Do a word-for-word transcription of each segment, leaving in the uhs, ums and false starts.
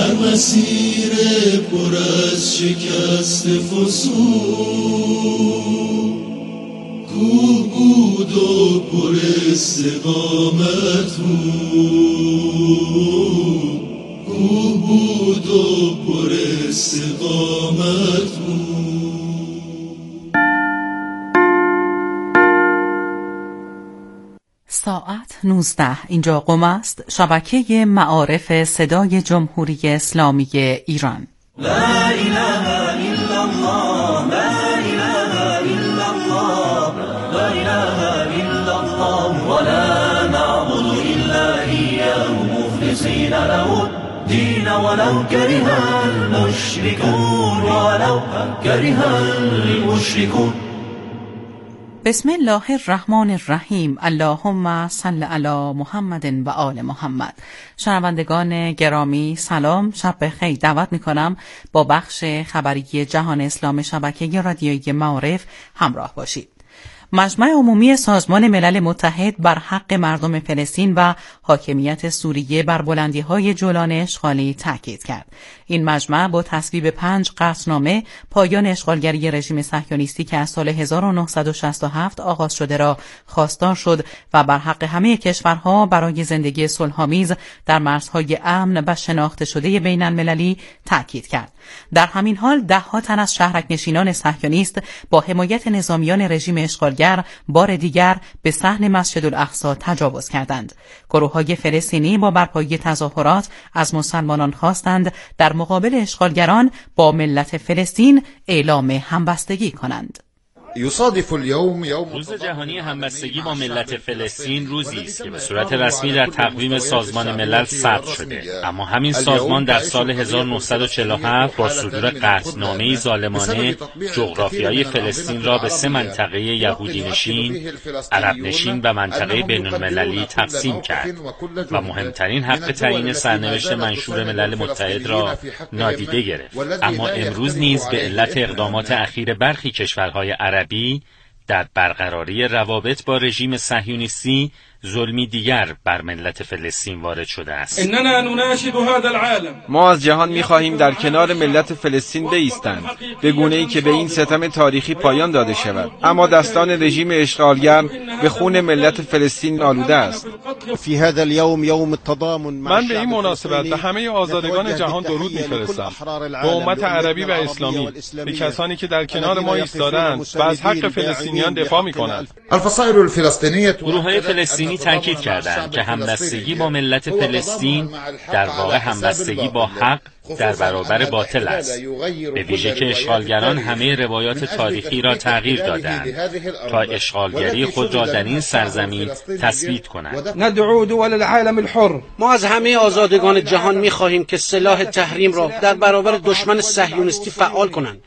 در مسیر پر از شکست فسون، کوه بود و پر استقامت بود، کوه بود و پر استقامت بود. ساعت نوزده، اینجا قم است، شبکه معارف صدای جمهوری اسلامی ایران. لا اله الا الله، لا اله الا الله، لا اله الا الله، ولا نعبد الا اياه مخلصين له الدين ولو كره المشركون، ولو كره المشركون. بسم الله الرحمن الرحیم. اللهم صل علی محمد و آل محمد. شنوندگان گرامی سلام، شب بخیر. دعوت میکنم با بخش خبری جهان اسلام شبکه رادیویی معارف همراه باشید. مجمع عمومی سازمان ملل متحد بر حق مردم فلسطین و حاکمیت سوریه بر بلندی‌های جولان اشغالی تاکید کرد. این مجمع با تصویب پنج قطعنامه پایان اشغالگری رژیم صهیونیستی که از سال هزار و نهصد و شصت و هفت آغاز شده را خواستار شد و بر حق همه کشورها برای زندگی صلح‌آمیز در مرزهای امن و شناخته شده بین المللی تاکید کرد. در همین حال ده‌ها تن از شهرک نشینان صهیونیست با حمایت نظامیان رژیم اشغالگر بار دیگر به صحن مسجد الاقصی تجاوز کردند. گروه‌های فلسطینی با برپایی تظاهرات از مسلمانان خواستند در مقابل اشغالگران با ملت فلسطین اعلام همبستگی کنند. یصادف اليوم یوم روز جهانی همبستگی با ملت فلسطین روزی است که به صورت رسمی در تقویم سازمان ملل ثبت شده، اما همین سازمان در سال هزار و نهصد و چهل و هفت با صدور قطعنامه‌ای ظالمانه جغرافیای فلسطین را به سه منطقه یهودی نشین، عرب نشین و منطقه بین‌المللی تقسیم کرد و مهمترین حق تعیین سرنوشت منشور ملل متحد را نادیده گرفت. اما امروز نیز به علت اقدامات اخیر برخی کشورهای عربی در برقراری روابط با رژیم صهیونیستی ظلمی دیگر بر ملت فلسطین وارد شده است. اننا نناشد هذا العالم، ما از جهان می‌خواهیم در کنار ملت فلسطین بایستند، به گونه‌ای که به این ستم تاریخی پایان داده شود. اما دستان رژیم اشغالگر به خون ملت فلسطین آلوده است. فی هذا اليوم یوم التضامن، من به این مناسبت به همه آزادگان جهان درود می‌فرستم، به امت عربی و اسلامی، به کسانی که در کنار ما ایستادند و از حق فلسطینیان دفاع می‌کنند. الفصائل الفلسطینیه، گروه‌های فلسطینی تاکید کردند که همبستگی با ملت فلسطین در واقع همبستگی با حق در برابر باطل است، به ویژه که اشغالگران همه روایات تاریخی را تغییر دادند تا اشغالگری خود را در این سرزمین تثبیت کنند. ندعو دول العالم الحر، ما از همه آزادگان جهان می‌خواهیم که سلاح تحریم را در برابر دشمن صهیونیستی فعال کنند.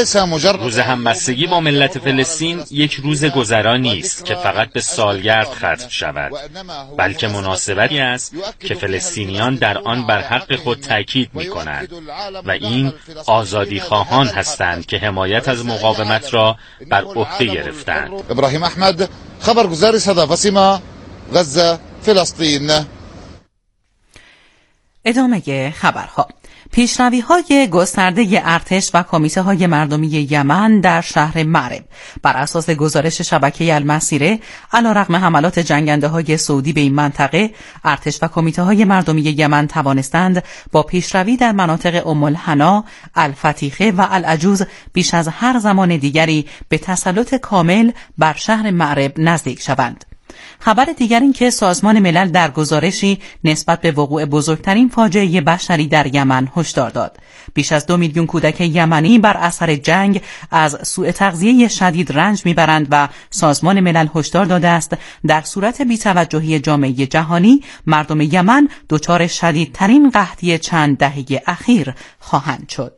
روز همبستگی با ملت فلسطین یک روز گذرا نیست که فقط به سالگرد ختم شود، بلکه مناسبتی است که فلسطینیان در آن بر حق خود تاکید می‌کنند و این آزادی خواهان هستند که حمایت از مقاومت را بر عهده گرفتند. ابراهیم احمد، خبرگزار صدا وسیما، غزه، فلسطین. ادامه خبرها. پیشروی‌های گسترده ارتش و کمیته‌های مردمی یمن در شهر معرب بر اساس گزارش شبکه المسیره علیرغم حملات جنگنده‌های سعودی به این منطقه، ارتش و کمیته‌های مردمی یمن توانستند با پیشروی در مناطق ام الحنا، الفتیخه و العجوز بیش از هر زمان دیگری به تسلط کامل بر شهر معرب نزدیک شوند. خبر دیگر این که سازمان ملل در گزارشی نسبت به وقوع بزرگترین فاجعه بشری در یمن هشدار داد. بیش از دو میلیون کودک یمنی بر اثر جنگ از سوء تغذیه شدید رنج میبرند و سازمان ملل هشدار داده است در صورت بی‌توجهی جامعه جهانی مردم یمن دچار شدیدترین قحطی چند دهه اخیر خواهند شد.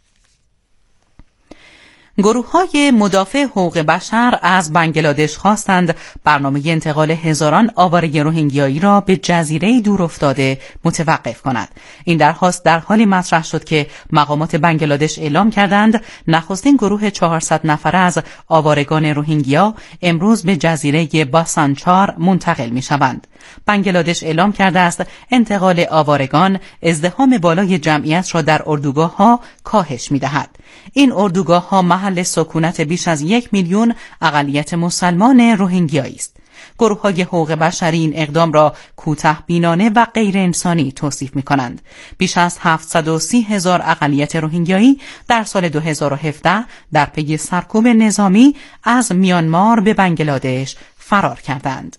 گروه‌های مدافع حقوق بشر از بنگلادش خواستند برنامه انتقال هزاران آواره روهینگیایی را به جزیره دورافتاده متوقف کند. این درخواست در حالی مطرح شد که مقامات بنگلادش اعلام کردند نخستین گروه چهارصد نفره از آوارگان روهینگیا امروز به جزیره باسانچار منتقل می‌شوند. بنگلادش اعلام کرده است انتقال آوارگان ازدحام بالای جمعیت را در اردوگاه‌ها کاهش می‌دهد. این اردوگاه‌ها محل سکونت بیش از یک میلیون اقلیت مسلمان روهینگیایی است. گروه‌های حقوق بشری این اقدام را کوتاه‌بینانه و غیر انسانی توصیف می‌کنند. بیش از هفتصد و سی هزار اقلیت روهینگیایی در سال دو هزار و هفده در پی سرکوب نظامی از میانمار به بنگلادش فرار کردند.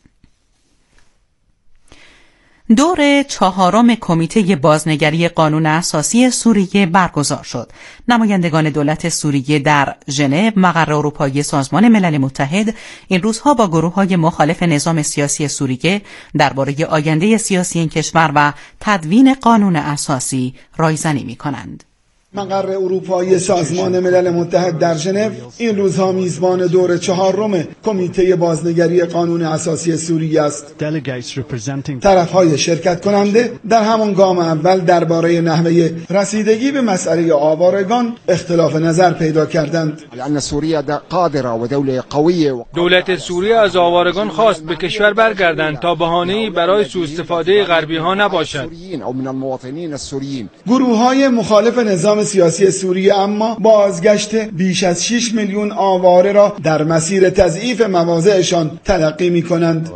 دور چهارم کمیته بازنگری قانون اساسی سوریه برگزار شد. نمایندگان دولت سوریه در ژنو مقر اروپایی سازمان ملل متحد این روزها با گروه‌های مخالف نظام سیاسی سوریه درباره آینده سیاسی این کشور و تدوین قانون اساسی رایزنی می‌کنند. مقر اروپایی سازمان ملل متحد در ژنو این روزها میزبان دور چهارم کمیته بازنگری قانون اساسی سوریه است. طرف‌های شرکت کننده در همان گام اول درباره نحوه رسیدگی به مسئله آوارگان اختلاف نظر پیدا کردند. دولت سوریه از آوارگان خواست به کشور برگردند تا بهانه‌ای برای سوء استفاده غربی‌ها نباشد. گروه‌های مخالف نظام سیاسی سوریه اما بازگشت بیش از شش میلیون آواره را در مسیر تضعیف مواضعشان تلقی می‌کنند.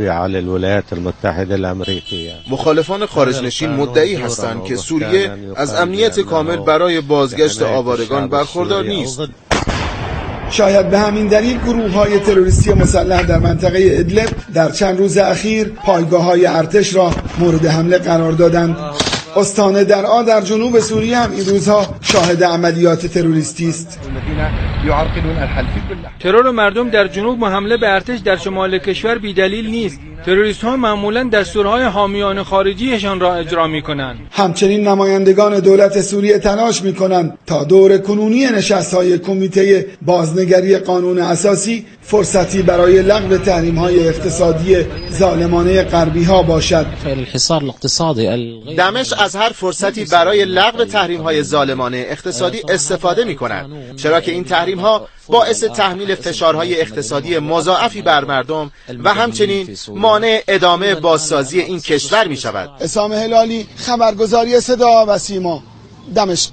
مخالفان خارجنشین مدعی هستند که سوریه از امنیت کامل برای بازگشت آوارگان برخوردار نیست. شاید به همین دلیل گروه‌های تروریستی مسلح در منطقه ادلب در چند روز اخیر پایگاه‌های ارتش را مورد حمله قرار دادند. استان درعا در جنوب سوریه هم این روزها شاهد عملیات تروریستی است. ترور مردم در جنوب و حمله به ارتش در شمال کشور بی‌دلیل نیست. تروریست‌ها معمولاً دستورهای حامیان خارجیشان را اجرا می‌کنند. همچنین نمایندگان دولت سوریه تلاش می‌کنند تا دور کنونی نشست‌های کمیته بازنگری قانون اساسی فرصتی برای لغو تحریم‌های اقتصادی ظالمانه غربی‌ها باشد. دمشق از هر فرصتی برای لغو تحریم‌های ظالمانه اقتصادی استفاده می‌کند، چرا که این تحریم‌ها باعث تحمیل فشارهای اقتصادی مضاعفی بر مردم و همچنین مانع ادامه بازسازی این کشور می‌شود. اسام هلالی، خبرگزاری صدا و سیما، دمشق.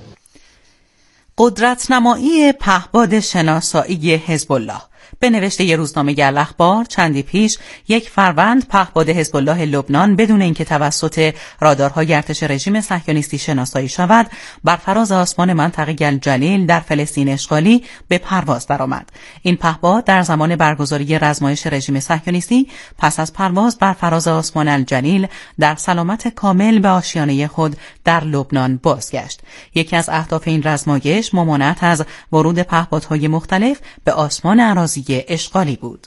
قدرت‌نمایی پهپاد شناسایی حزب الله. به نوشته ی روزنامه الاخبار چندی پیش یک فروند پهپاد حزب الله لبنان بدون اینکه توسط رادارهای ارتش رژیم صهیونیستی شناسایی شود بر فراز آسمان منطقه الجلیل در فلسطین اشغالی به پرواز درآمد. این پهپاد در زمان برگزاری رزمایش رژیم صهیونیستی پس از پرواز بر فراز آسمان الجلیل در سلامت کامل به آشیانه خود در لبنان بازگشت. یکی از اهداف این رزمایش ممانعت از ورود پهپادهای مختلف به آسمان اراضی اشغالی بود.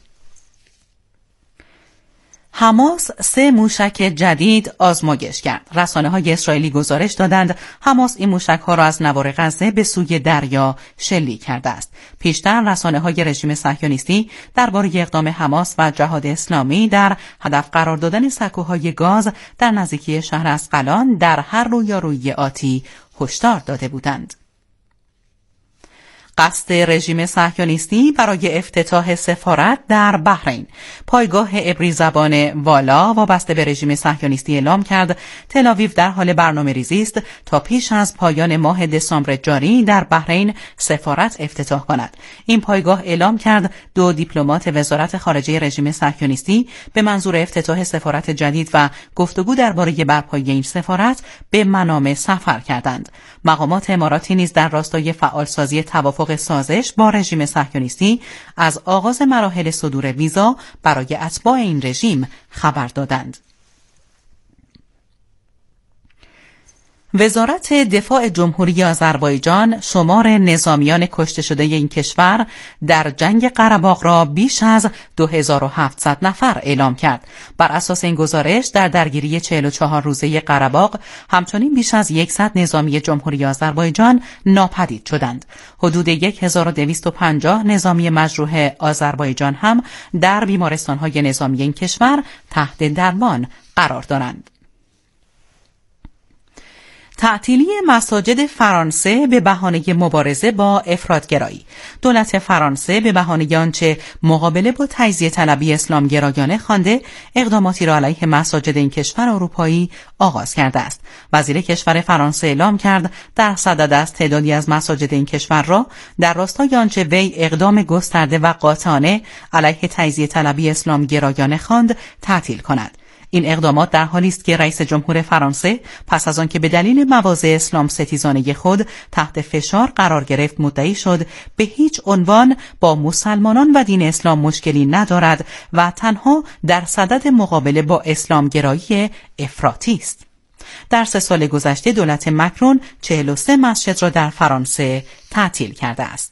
حماس سه موشک جدید آزمایش کرد. رسانه‌های اسرائیلی گزارش دادند حماس این موشک‌ها را از نوار غزه به سوی دریا شلیک کرده است. پیشتر رسانه‌های رژیم صهیونیستی درباره اقدام حماس و جهاد اسلامی در هدف قرار دادن سکوهای گاز در نزدیکی شهر اسقلان در هر رویارویی آتی هشدار داده بودند. قصد رژیم صهیونیستی برای افتتاح سفارت در بحرین. پایگاه عبری زبان والا وابسته به رژیم صهیونیستی اعلام کرد تل‌آویو در حال برنامه‌ریزی است تا پیش از پایان ماه دسامبر جاری در بحرین سفارت افتتاح کند. این پایگاه اعلام کرد دو دیپلمات وزارت خارجه رژیم صهیونیستی به منظور افتتاح سفارت جدید و گفتگو درباره برپایی این سفارت به منامه سفر کردند. مقامات اماراتی نیز در راستای فعالسازی توافق سازش با رژیم صهیونیستی از آغاز مراحل صدور ویزا برای اتباع این رژیم خبر دادند. وزارت دفاع جمهوری آذربایجان شمار نظامیان کشته شده این کشور در جنگ قره‌باغ را بیش از دو هزار و هفتصد نفر اعلام کرد. بر اساس این گزارش در درگیری چهل و چهار روزه قره‌باغ همچنین بیش از صد نظامی جمهوری آذربایجان ناپدید شدند. حدود هزار و دویست و پنجاه نظامی مجروح آذربایجان هم در بیمارستان‌های نظامی این کشور تحت درمان قرار دارند. تعطیلی مساجد فرانسه به بهانه مبارزه با افراط‌گرایی. دولت فرانسه به بهانه آنچه مقابله با تجزیه طلبی اسلامگرایانه خوانده اقداماتی را علیه مساجد این کشور اروپایی آغاز کرده است. وزیر کشور فرانسه اعلام کرد در صدد است تعدادی از مساجد این کشور را در راستای آنچه وی اقدام گسترده و قاطعانه علیه تجزیه طلبی اسلامگرایانه خواند تعطیل کند. این اقدامات در حالی است که رئیس جمهور فرانسه پس از آنکه به دلیل مواضع اسلام ستیزانه خود تحت فشار قرار گرفت مدعی شد به هیچ عنوان با مسلمانان و دین اسلام مشکلی ندارد و تنها در صدد مقابله با اسلامگرایی افراطی است. در سه سال گذشته دولت مکرون چهل و سه مسجد را در فرانسه تعطیل کرده است.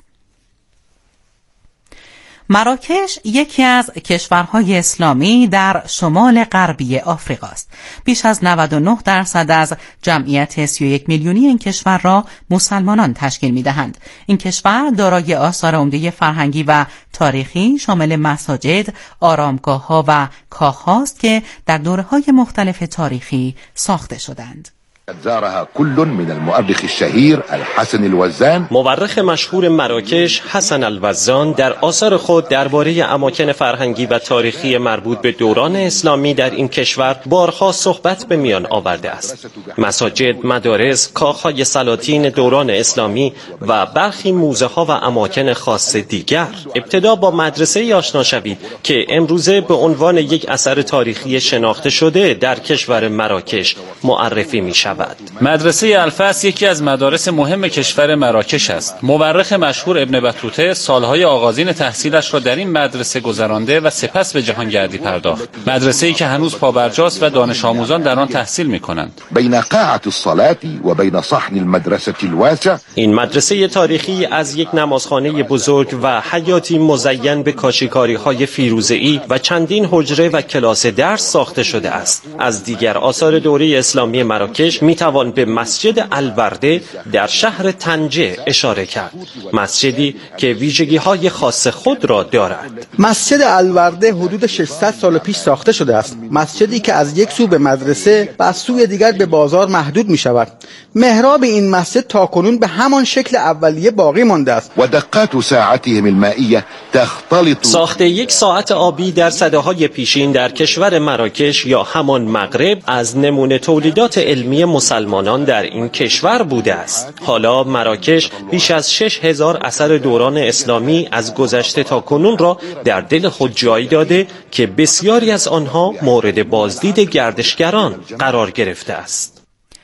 مراکش یکی از کشورهای اسلامی در شمال غربی آفریقا است. بیش از نود و نه درصد از جمعیت سی و یک میلیونی این کشور را مسلمانان تشکیل می‌دهند. این کشور دارای آثار عمده فرهنگی و تاریخی شامل مساجد، آرامگاه‌ها و کاخ‌هاست که در دوره‌های مختلف تاریخی ساخته شدند. زارها كل من المؤرخ الشهير الحسن الوزان. مورخ مشهور مراکش حسن الوزان در آثار خود درباره اماکن فرهنگی و تاریخی مربوط به دوران اسلامی در این کشور بارها صحبت به میان آورده است. مساجد، مدارس، کاخهای سلاطین دوران اسلامی و برخی موزه ها و اماکن خاص دیگر. ابتدا با مدرسه آشنا شوید که امروزه به عنوان یک اثر تاریخی شناخته شده در کشور مراکش معرفی می شود. مدرسه الفصل یکی از مدارس مهم کشور مراکش است. مورخ مشهور ابن بطوطه سالهای آغازین تحصیلش را در این مدرسه گذرانده و سپس به جهانگردی پرداخت. مدرسه‌ای که هنوز پابرجاست و دانش آموزان در آن تحصیل می‌کنند. بین قاعة الصلاة و بین صحن المدرسة الواسع. این مدرسه تاریخی از یک نمازخانه بزرگ و حیاتی مزین به کاشیکاری‌های فیروزه‌ای و چندین حجره و کلاس درس ساخته شده است. از دیگر آثار دوره اسلامی مراکش می توان به مسجد الورده در شهر طنجه اشاره کرد. مسجدی که ویژگی های خاص خود را دارد. مسجد الورده حدود ششصد سال پیش ساخته شده است. مسجدی که از یک سو به مدرسه و از سوی دیگر به بازار محدود می شود. محراب این مسجد تاکنون به همان شکل اولیه باقی مانده است. و دقات ساعتهم المائیه تختلط. ساخت یک ساعت آبی در سده‌های پیشین در کشور مراکش یا همان مغرب از نمونه تولیدات علمی مسلمانان در این کشور بوده است. حالا مراکش بیش از شش هزار اثر دوران اسلامی از گذشته تا کنون را در دل خود جای داده که بسیاری از آنها مورد بازدید گردشگران قرار گرفته است.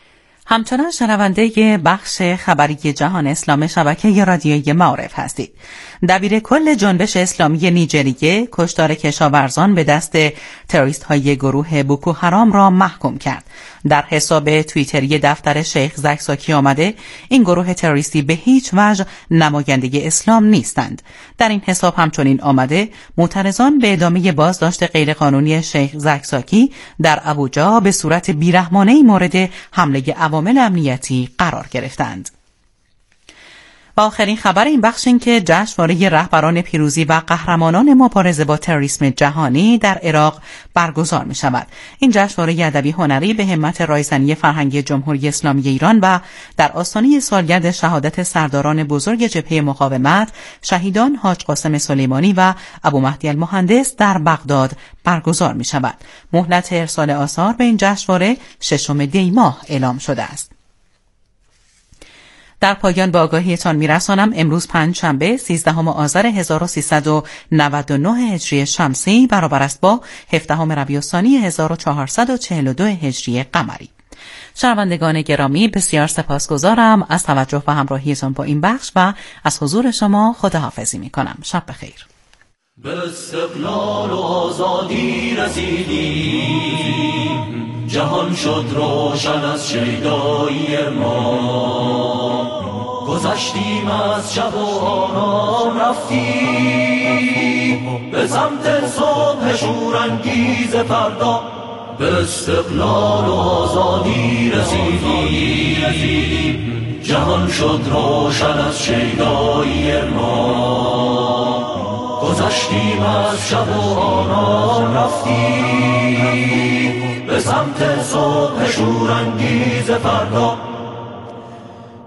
همچنان شنونده بخش خبری جهان اسلام شبکه رادیویی معارف هستید. دبیر کل جنبش اسلامی نیجریه کشتار کشاورزان به دست تروریست های گروه بوکو حرام را محکوم کرد. در حساب توییتری دفتر شیخ زکزاکی آمده این گروه تروریستی به هیچ وجه نماینده اسلام نیستند. در این حساب همچنین آمده معترضان به ادامه بازداشت غیرقانونی شیخ زکزاکی در ابوجا به صورت بیرحمانه‌ای مورد حمله عوامل امنیتی قرار گرفتند. و آخرین خبر این بخش این که جشنواره رهبران پیروزی و قهرمانان مبارزه با تروریسم جهانی در عراق برگزار می شود. این جشنواره ادبی هنری به همت رایزنی فرهنگی جمهوری اسلامی ایران و در آستانه سالگرد شهادت سرداران بزرگ جبهه مقاومت شهیدان حاج قاسم سلیمانی و ابو مهدی المهندس در بغداد برگزار می شود. مهلت ارسال آثار به این جشنواره ششم دی ماه اعلام شده است. در پایان با آگاهیتان میرسانم امروز پنجشنبه سیزدهم آذر هزار و سیصد و نود و نه هجری شمسی برابر است با هفدهم ربیع الثانی هزار و چهارصد و چهل و دو هجری قمری. شنوندگان گرامی بسیار سپاسگزارم از توجه و همراهیتان با این بخش و از حضور شما خداحافظی میکنم. شب بخیر. به استقلال و آزادی رسیدیم، جهان شد روشن از شیدایی ما، گذشتیم از شب و آرام رفتیم به سمت صبح شورانگیز فردا. به استقلال و آزادی رسیدیم، جهان شد روشن از شیدایی ما، گذشتیم از شب و آرام رفتیم به سمت صبح شورانگیز فردا.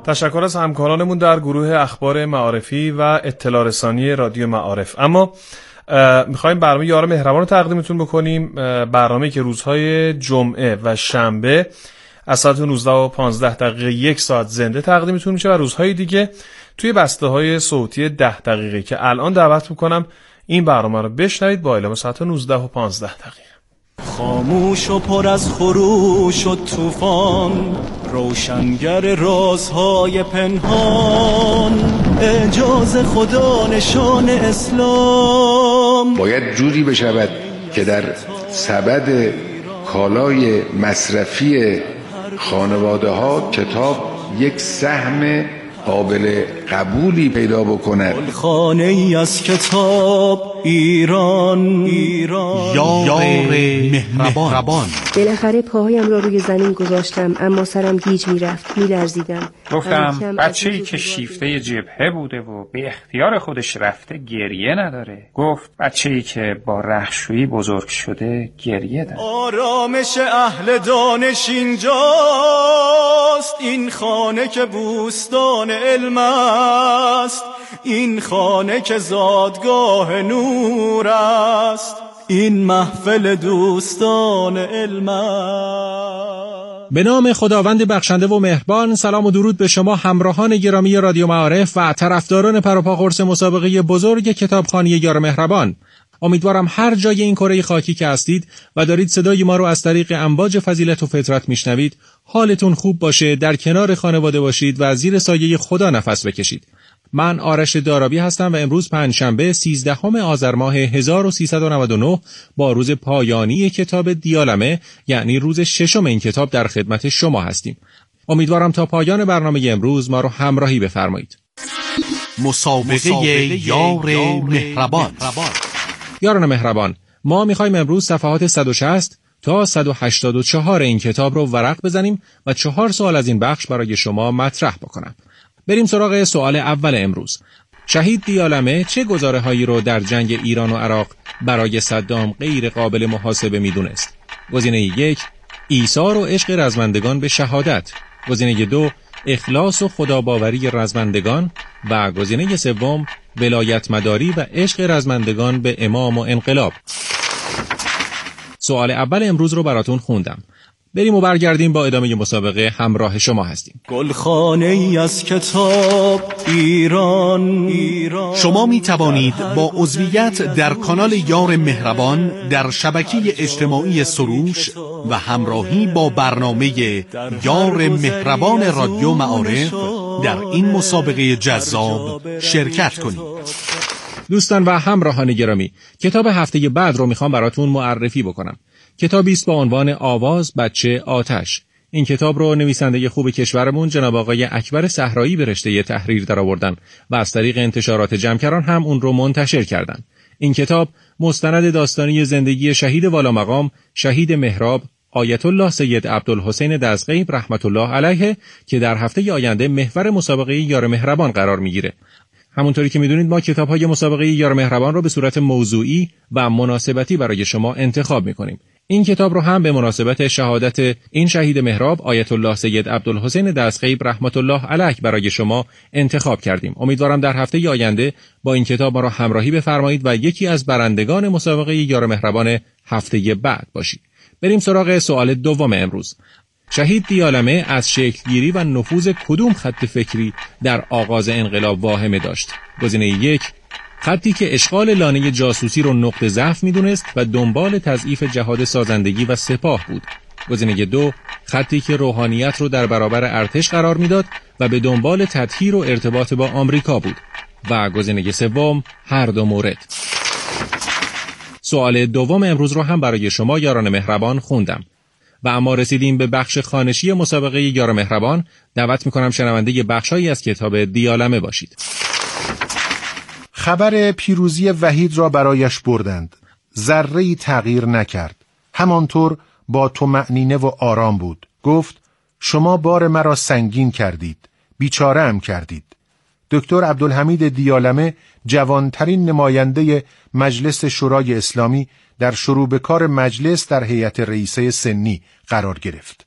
تشکر از همکارانمون در گروه اخبار معارفی و اطلاع رسانی رادیو معارف. اما میخوایم برنامه یار مهربان رو تقدیمتون بکنیم، برنامه‌ای که روزهای جمعه و شنبه از ساعت نوزده و پانزده دقیقه یک ساعت زنده تقدیمتون میشه و روزهای دیگه توی بسته‌های صوتی ده دقیقه که الان دعوت میکنم این برنامه رو بشنوید با اعلام ساعت نوزده و پانزده دقیقه. خاموش و پر از خروش و طوفان، روشنگر رازهای پنهان، اعجاز خدا نشان اسلام. باید جوری بشود که در سبد کالای مصرفی خانواده ها کتاب یک سهم قابل قبولی پیدا بکند. خانه ای از کتاب ایران، ایران یار مهربان. بالاخره پاهایم را روی زمین گذاشتم، اما سرم گیج میرفت، میلرزیدم. گفتم بچه‌ای که شیفته جبهه بوده و به اختیار خودش رفته گریه نداره. گفت بچه‌ای که با رختشویی بزرگ شده گریه داره. آرامش اهل دانش اینجاست، این خانه که بوستان علم است، این خانه که زادگاه نور است، این محفل دوستان علم است. به نام خداوند بخشنده و مهربان. سلام و درود به شما همراهان گرامی رادیو معارف و طرفداران پروپا قرص مسابقه بزرگ کتابخانه یار مهربان. امیدوارم هر جای این کره خاکی که هستید و دارید صدای ما رو از طریق امواج فضیلت و فطرت میشنوید حالتون خوب باشه، در کنار خانواده باشید و زیر سایه خدا نفس بکشید. من آرش دارابی هستم و امروز پنجشنبه سیزدهم آذر ماه هزار و سیصد و نود و نه با روز پایانی کتاب دیالمه، یعنی روز ششم این کتاب، در خدمت شما هستیم. امیدوارم تا پایان برنامه امروز ما رو همراهی بفرمایید. مسابقه, مسابقه یار مهربان. یاران مهربان، ما میخوایم امروز صفحات صد و شصت تا صد و هشتاد و چهار این کتاب رو ورق بزنیم و چهار سوال از این بخش برای شما مطرح بکنم. بریم سراغ سوال اول امروز. شهید دیالمه چه گزاره‌هایی رو در جنگ ایران و عراق برای صدام غیر قابل محاسبه میدونست؟ گزینه یک، ایثار و عشق رزمندگان به شهادت. گزینه دو، اخلاص و خداباوری رزمندگان. و گزینه سوم، ولایت مداری و عشق رزمندگان به امام و انقلاب. سوال اول امروز رو براتون خوندم. بریم و برگردیم با ادامه مسابقه همراه شما هستیم. گلخانه ای از کتاب ایران, ایران. شما می توانید با عضویت در کانال یار مهربان در شبکه اجتماعی سروش و همراهی با برنامه یار مهربان رادیو معارف در این مسابقه جذاب شرکت کنید. دوستان و همراهان گرامی، کتاب هفته بعد رو میخوام براتون معرفی بکنم. کتابی است با عنوان آواز بچه آتش. این کتاب رو نویسنده خوب کشورمون جناب آقای اکبر صحرایی به رشته تحریر درآوردن و از طریق انتشارات جمکران هم اون رو منتشر کردن. این کتاب مستند داستانی زندگی شهید والامقام، شهید مهراب، آیت الله سید عبدالحسین دزغیب رحمت الله علیه که در هفته آینده محور مسابقه یار مهربان قرار میگیره. همونطوری که میدونید ما کتاب‌های مسابقه یار مهربان رو به صورت موضوعی و مناسبتی برای شما انتخاب میکنیم. این کتاب رو هم به مناسبت شهادت این شهید مهراب آیت الله سید عبدالحسین دزغیب رحمت الله علیه برای شما انتخاب کردیم. امیدوارم در هفته آینده با این کتاب ما رو همراهی بفرمایید و یکی از برندگان مسابقه یار مهربان هفته بعد باشید. بریم سراغ سوال دوم امروز. شهید دیالمه از شکلگیری و نفوذ کدوم خط فکری در آغاز انقلاب واهمه داشت؟ گزینه یک، خطی که اشغال لانه جاسوسی رو نقطه ضعف میدونست و دنبال تضعیف جهاد سازندگی و سپاه بود. گزینه دو، خطی که روحانیت رو در برابر ارتش قرار میداد و به دنبال تطهیر و ارتباط با آمریکا بود. و گزینه سوم، هر دو مورد. سوال دوم امروز رو هم برای شما یاران مهربان خوندم. و اما رسیدیم به بخش خوانشی مسابقه یار مهربان. دعوت میکنم شنونده بخشایی از کتاب دیالمه باشید. خبر پیروزی وحید را برایش بردند. ذره‌ای تغییر نکرد. همانطور با طمأنینه و آرام بود. گفت شما بار مرا سنگین کردید. بیچاره ام کردید. دکتر عبدالحمید دیالمه جوانترین نماینده مجلس شورای اسلامی در شروع به کار مجلس در هیئت رئیسه سنی قرار گرفت.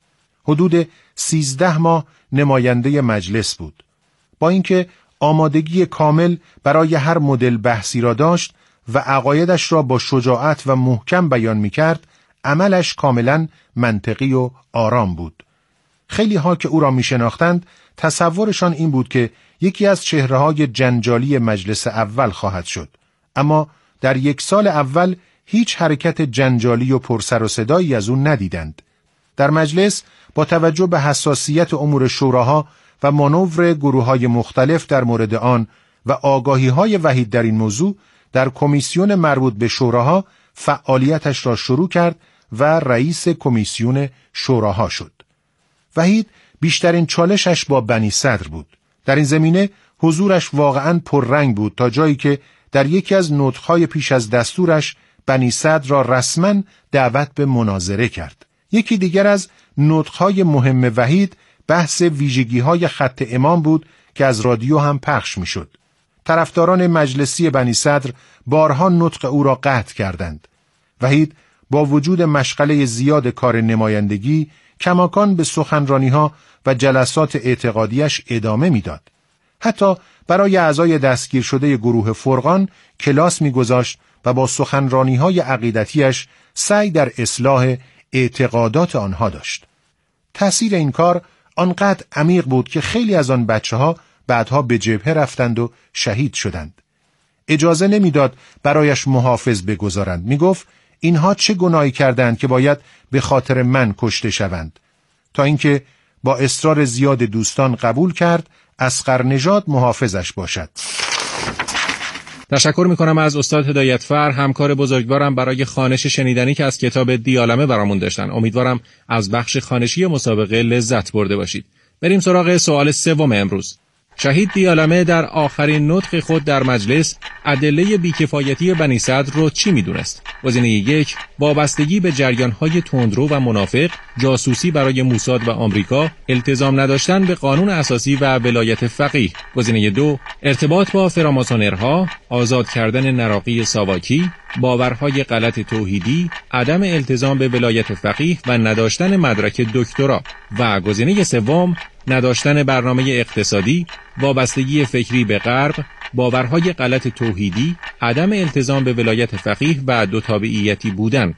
حدود سیزده ماه نماینده مجلس بود. با اینکه آمادگی کامل برای هر مدل بحثی را داشت و عقایدش را با شجاعت و محکم بیان می کرد، عملش کاملا منطقی و آرام بود. خیلی ها که او را می شناختند تصورشان این بود که یکی از چهره‌های جنجالی مجلس اول خواهد شد، اما در یک سال اول هیچ حرکت جنجالی و پرسر و صدایی از او ندیدند. در مجلس با توجه به حساسیت امور شوراها و مانور گروه‌های مختلف در مورد آن و آگاهی‌های وحید در این موضوع، در کمیسیون مربوط به شوراها فعالیتش را شروع کرد و رئیس کمیسیون شوراها شد. وحید بیشترین چالشش با بنی صدر بود. در این زمینه حضورش واقعاً پررنگ بود تا جایی که در یکی از نطق‌های پیش از دستورش بنی صدر را رسماً دعوت به مناظره کرد. یکی دیگر از نطق‌های مهم وحید بحث ویژگی‌های خط امام بود که از رادیو هم پخش می‌شد. طرفداران مجلسی بنی صدر بارها نطق او را قطع کردند. وحید با وجود مشغله زیاد کار نمایندگی کماکان به سخنرانی‌ها و جلسات اعتقادیش ادامه می‌داد. حتی برای اعضای دستگیر شده گروه فرقان کلاس می‌گذاشت و با سخنرانی‌های عقیدتیش سعی در اصلاح اعتقادات آنها داشت. تأثیر این کار آنقدر عمیق بود که خیلی از آن بچه‌ها بعدها به جبهه رفتند و شهید شدند. اجازه نمیداد برایش محافظ بگذارند. میگفت اینها چه گناهی کردند که باید به خاطر من کشته شوند، تا اینکه با اصرار زیاد دوستان قبول کرد اصغرنژاد محافظش باشد. تشکر میکنم از استاد هدایتفر، همکار بزرگوارم، برای خوانش شنیدنی که از کتاب دیالمه برامون داشتن. امیدوارم از بخش خوانشی مسابقه لذت برده باشید. بریم سراغ سوال سوم امروز. شهید دیالمه در آخرین نطق خود در مجلس ادله بیکفایتی بنی صدر رو چی میدونست؟ گزینه یک، وابستگی به جریان‌های تندرو و منافق، جاسوسی برای موساد و آمریکا، التزام نداشتن به قانون اساسی و ولایت فقیه. گزینه دو، ارتباط با فراماسونرها، آزاد کردن نراقی ساواکی، باورهای غلط توحیدی، عدم التزام به ولایت فقیه و نداشتن مدرک دکترا. و گزینه سوم، نداشتن برنامه اقتصادی، وابستگی فکری به غرب، باورهای غلط توحیدی، عدم التزام به ولایت فقیه و دو تابعیتی بودن.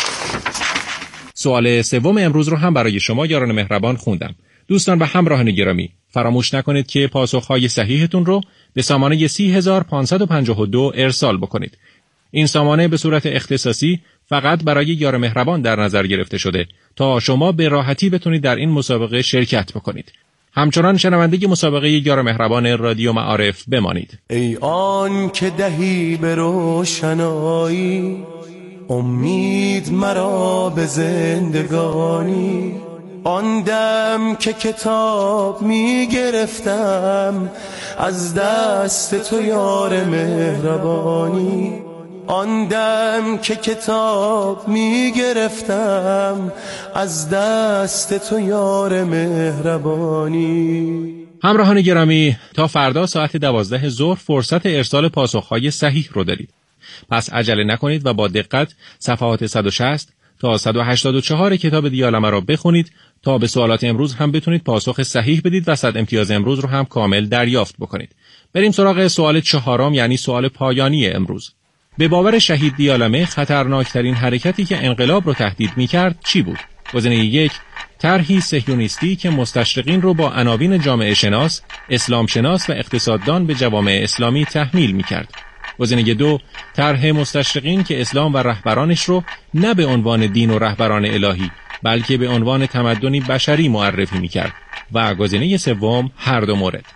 سوال سوم امروز رو هم برای شما یاران مهربان خوندم. دوستان و همراهان گرامی، فراموش نکنید که پاسخهای صحیحتون رو به سامانه سی هزار و پانصد و پنجاه و دو ارسال بکنید. این سامانه به صورت اختصاصی فقط برای یار مهربان در نظر گرفته شده تا شما به راحتی بتونید در این مسابقه شرکت بکنید. همچنان شنونده مسابقه یار مهربان رادیو معارف بمانید. ای آن که دهی به روشنایی، امید مرا به زندگانی. آن دم که کتاب می گرفتم از دست تو یار مهربانی. آن دم که کتاب می گرفتم از دست تو یار مهربانی. همراهان گرامی، تا فردا ساعت دوازده ظهر فرصت ارسال پاسخهای صحیح رو دارید. پس عجله نکنید و با دقت صفحات صد و شصت تا صد و هشتاد و چهار کتاب دیالمه را بخونید تا به سوالات امروز هم بتونید پاسخ صحیح بدید و صد امتیاز امروز رو هم کامل دریافت بکنید. بریم سراغ سوال چهارم، یعنی سوال پایانی امروز. به باور شهید دیالمه خطرناکترین حرکتی که انقلاب رو تهدید می‌کرد چی بود؟ گزینه یک، طرحی صهیونیستی که مستشرقین رو با عناوین جامعه شناس، اسلام شناس و اقتصاددان به جوامع اسلامی تحمیل می‌کرد. گزینه دو، طرح مستشرقین که اسلام و رهبرانش رو نه به عنوان دین و رهبران الهی بلکه به عنوان تمدنی بشری معرفی می‌کرد. و گزینه سوم، هر دو مورد.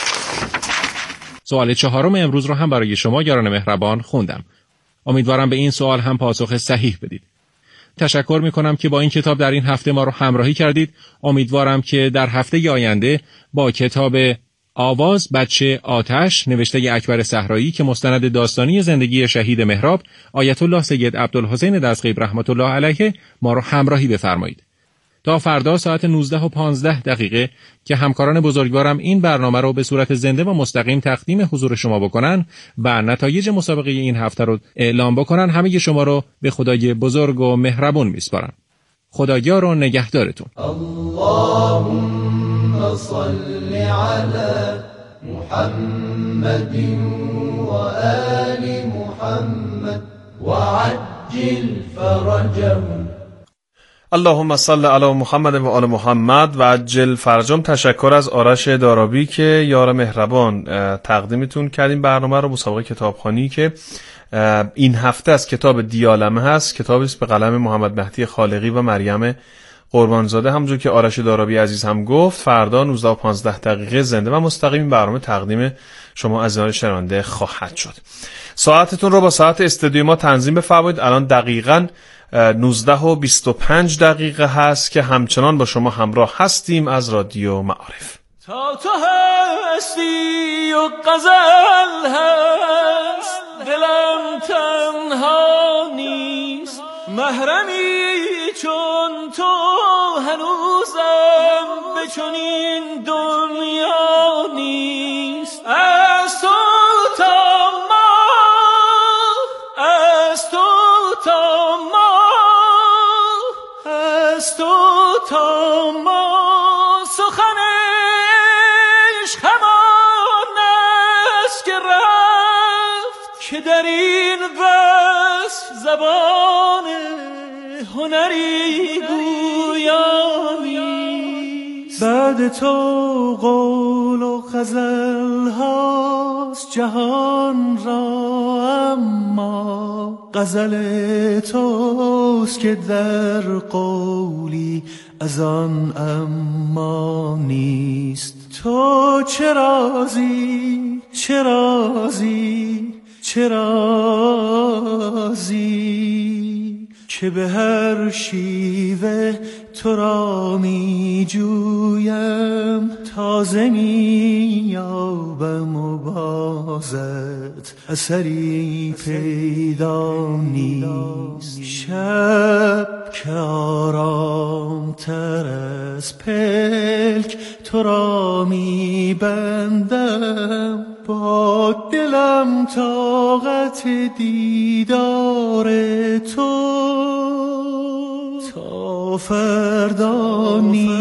سوال چهارم امروز رو هم برای شما یاران مهربان خوندم. امیدوارم به این سوال هم پاسخ صحیح بدید. تشکر میکنم که با این کتاب در این هفته ما رو همراهی کردید. امیدوارم که در هفته آینده با کتاب آواز بچه آتش نوشته اکبر صحرایی که مستند داستانی زندگی شهید مهراب آیت الله سید عبدالحسین دستغیب رحمت الله علیه ما رو همراهی بفرمایید. تا فردا ساعت نوزده و پانزده دقیقه که همکاران بزرگوارم این برنامه رو به صورت زنده و مستقیم تقدیم حضور شما بکنن و نتایج مسابقه این هفته رو اعلام بکنن، همه شما رو به خدای بزرگ و مهربون میسپارم. خدایار و نگهدارتون. اللهم صل علی محمد و آل محمد و عجل فرجهم. اللهم صل علی محمد و آل محمد و عجل فرجهم. تشکر از آرش دارابی که یار مهربان تقدیمتون کردیم برنامه رو. مسابقه کتابخوانی که این هفته از کتاب دیالمه هست، کتابی است به قلم محمد مهدی خالقی و مریم قربانزاده. همونجور که آرش دارابی عزیز هم گفت، فردا نوزده و پانزده دقیقه زنده و مستقیم این برنامه تقدیم شما عزیزان شنونده خواهد شد. ساعتتون رو با ساعت استودیو ما تنظیم بفرمایید. الان دقیقاً نوزده و بیست و پنج دقیقه هست که همچنان با شما همراه هستیم از رادیو معارف. تا تو هستی و غزل هست، دلم تنها نیست. محرمی چون تو هنوزم به چنین دنیا نیست. از تو تا ما، از تو تا ما، از تو تا ما سخن عشق همان است که رفت، که در این وصف زبان هنری گویا نیست. بعد تو قول و غزل هاست جهان را، اما غزل توست که در قولی از آن اما نیست. تو چه رازی، چه رازی، چه رازی که به هر شیوه تو را می جویم. تازه می یابم و بازت اثری پیدا نیست. شب که آرام تر از پلک تو را می بندم، با دلم طاقت دیدار تو تا فردا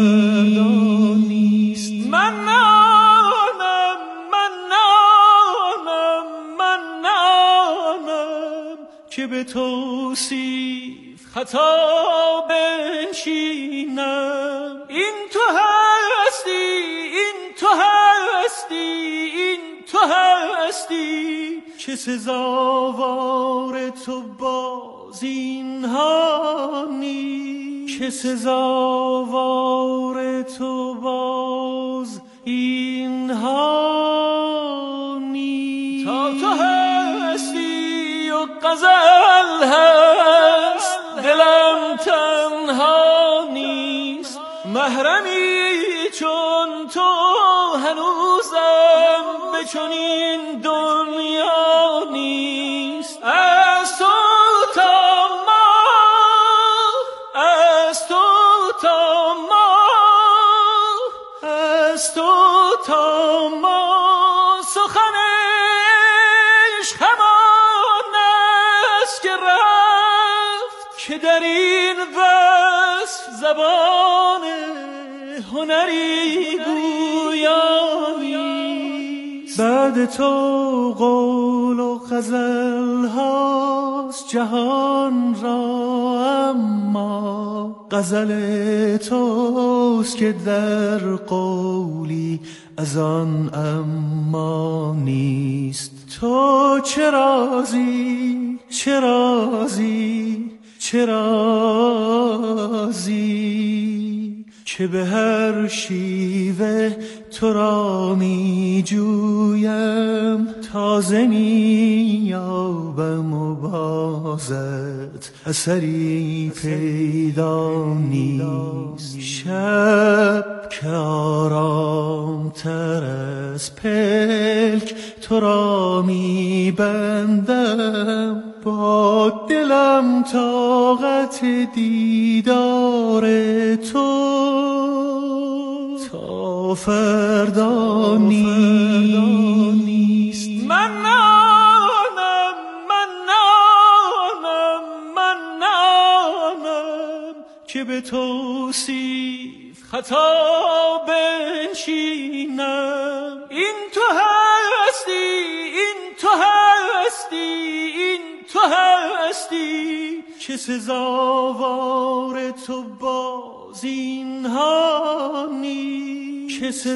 نیست. من نانم، من نانم، من نانم که به توصیف خطا بنشینم. این تو هستی، این تو هستی، این تو هستی که سزاوار تو باز اینها نیست، که سزاوار تو باز اینها نیست. تا تو هستی و غزل هست، دلم تنها نیست. محرمی چون تو هنوزم به چنین دنیا نیست. از تو تا ما، از تو تا ما، از تو تا ما سخن عشق همان است که رفت، که در این وصف زبان هنری گویا نیست. بعد تو قول و غزل هاست جهان را، اما غزل توست که در قولی از آن اما نیست. تو چه رازی، چه رازی، چه رازی که به هر شیوه تو را می جویم. تازه می یابم و بازت اثری پیدا نیست. شب که آرام تر از پلک تو را می بندم، با دلم طاقت دیدار تو تا فردا نیست. من نانم، من نانم، من نانم که به به توصیف خطا بنشینم. این تو هستی، این تو هستی، این تو هستی که سزاوار تو باز اینها نیست.